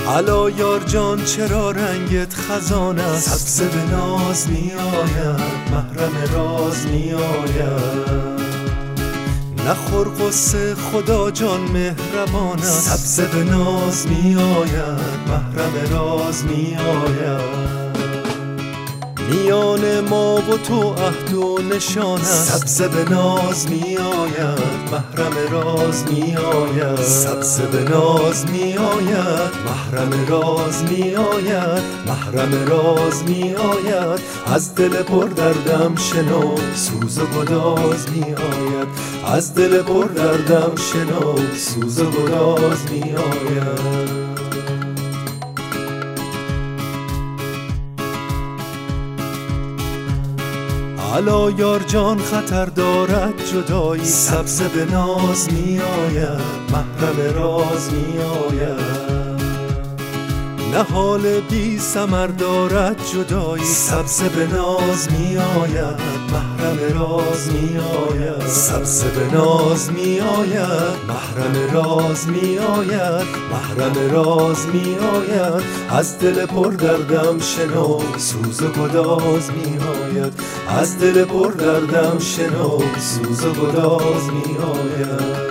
الا یار جان چرا رنگت خزان است، سبز به ناز می آید محرم راز می آید. نخور قصه خدا جان مهربان است، سبز به ناز می آید محرم راز می آید. میان ما و تو عهد و نشان است، سبز به ناز می آید محرم راز می آید. سبز به ناز می آید محرم راز می آید، محرم راز می آید. از دل پر دردم شنو سوز و گداز می آید، از دل پر دردم شنو سوز و گداز می آید. الا یار جان خطر دارد جدایی، سبز به ناز می آید محرم راز می آید. نهال بی ثمر دارد جدایی، سبز به ناز می آید محرم راز می آید. سبز به ناز می آید محرم راز می آید، محرم راز می آید. از دل پر دردم شنو سوز و گداز می آید، از دل پر دردم شنو سوز و گداز می آید.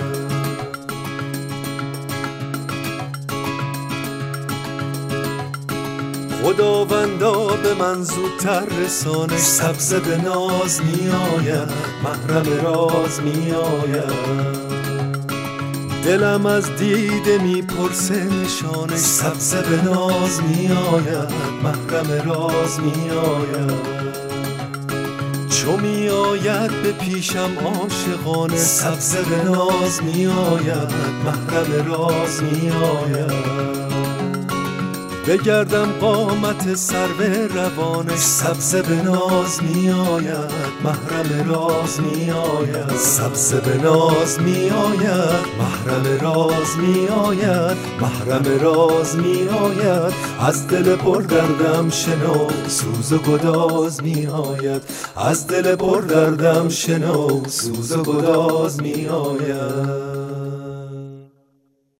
خداوندا به من زودتر رسانش، سبز به ناز می آید محرم راز می آید. دلم از دیده می پرسه نشانش، سبز به ناز می آید محرم راز می آید. چو می آید به پیشم عاشقانه، سبز به ناز می آید محرم راز می آید. بگردم قامت سرو روانش، سبز به ناز می آید محرم راز می آید. سبز به ناز می آید محرم راز می آید، محرم راز می آید. از دل پر دردم شنو سوز و گداز می آید، از دل پر دردم شنو سوز و گداز می آید.